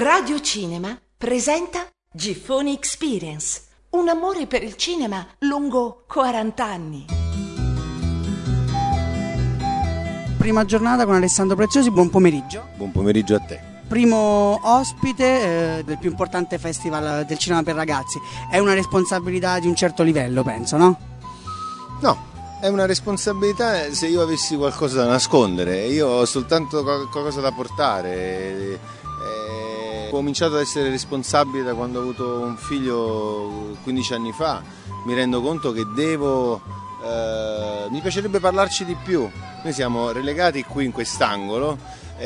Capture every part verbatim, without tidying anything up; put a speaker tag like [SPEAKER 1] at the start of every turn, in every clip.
[SPEAKER 1] Radio Cinema presenta Giffoni Experience, un amore per il cinema lungo quaranta anni.
[SPEAKER 2] Prima giornata con Alessandro Preziosi, buon pomeriggio.
[SPEAKER 3] Buon pomeriggio a te.
[SPEAKER 2] Primo ospite eh, del più importante festival del cinema per ragazzi. È una responsabilità di un certo livello, penso, no?
[SPEAKER 3] No, è una responsabilità se io avessi qualcosa da nascondere. Io ho soltanto qualcosa da portare. Ho cominciato ad essere responsabile da quando ho avuto un figlio quindici anni fa. Mi rendo conto che devo... Eh, mi piacerebbe parlarci di più. Noi siamo relegati qui in quest'angolo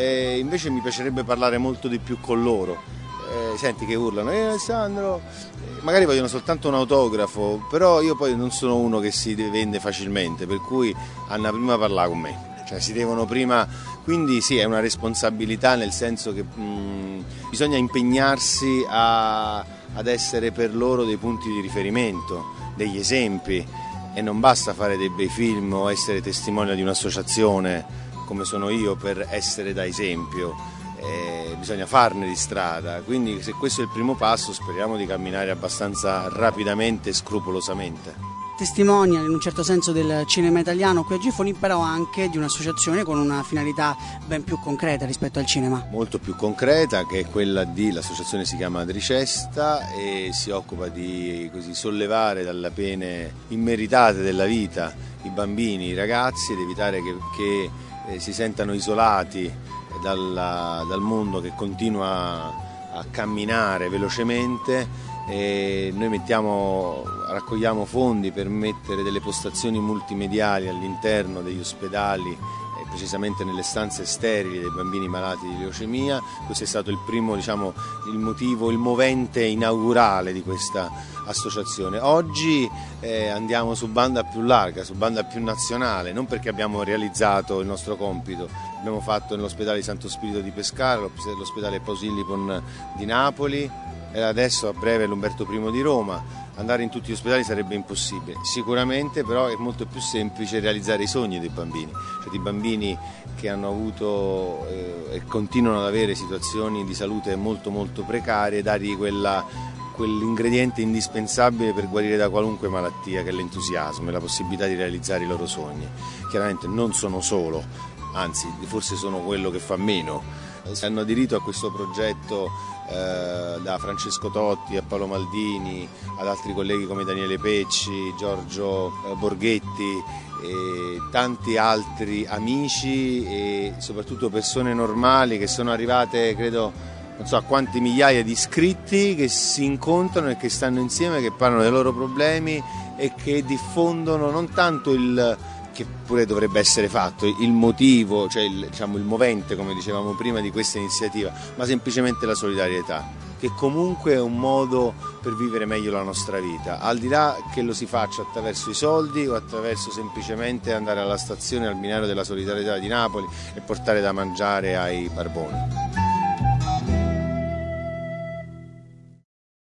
[SPEAKER 3] e invece mi piacerebbe parlare molto di più con loro. Eh, senti che urlano, eh Alessandro, eh, magari vogliono soltanto un autografo, però io poi non sono uno che si vende facilmente, per cui hanno prima parlare con me. Cioè si devono prima, quindi sì, è una responsabilità nel senso che mh, bisogna impegnarsi a, ad essere per loro dei punti di riferimento, degli esempi, e non basta fare dei bei film o essere testimone di un'associazione come sono io per essere da esempio, eh, bisogna farne di strada, quindi se questo è il primo passo speriamo di camminare abbastanza rapidamente e scrupolosamente.
[SPEAKER 2] Testimonia in un certo senso del cinema italiano qui a Giffoni, però anche di un'associazione con una finalità ben più concreta rispetto al cinema.
[SPEAKER 3] Molto più concreta, che è quella di, l'associazione si chiama Adricesta e si occupa di così, sollevare dalle pene immeritate della vita i bambini, i ragazzi ed evitare che, che eh, si sentano isolati dalla, dal mondo che continua a camminare velocemente. E noi mettiamo, raccogliamo fondi per mettere delle postazioni multimediali all'interno degli ospedali, eh, precisamente nelle stanze sterili dei bambini malati di leucemia. Questo è stato il primo, diciamo, il motivo, il movente inaugurale di questa associazione. Oggi eh, andiamo su banda più larga, su banda più nazionale, non perché abbiamo realizzato il nostro compito, l'abbiamo fatto nell'ospedale di Santo Spirito di Pescara, l'ospedale Posillipo di Napoli, e adesso a breve l'Umberto I di Roma. Andare in tutti gli ospedali sarebbe impossibile, sicuramente però è molto più semplice realizzare i sogni dei bambini, cioè di bambini che hanno avuto eh, e continuano ad avere situazioni di salute molto molto precarie, dargli quella, quell'ingrediente indispensabile per guarire da qualunque malattia, che è l'entusiasmo e la possibilità di realizzare i loro sogni. Chiaramente non sono solo, anzi forse sono quello che fa meno. Hanno aderito a questo progetto eh, da Francesco Totti a Paolo Maldini, ad altri colleghi come Daniele Pecci, Giorgio eh, Borghetti e tanti altri amici e soprattutto persone normali che sono arrivate, credo, non so a quante migliaia di iscritti che si incontrano e che stanno insieme, che parlano dei loro problemi e che diffondono non tanto il... che pure dovrebbe essere fatto, il motivo, cioè il, diciamo, il movente, come dicevamo prima, di questa iniziativa, ma semplicemente la solidarietà, che comunque è un modo per vivere meglio la nostra vita, al di là che lo si faccia attraverso i soldi o attraverso semplicemente andare alla stazione, al binario della solidarietà di Napoli e portare da mangiare ai barboni.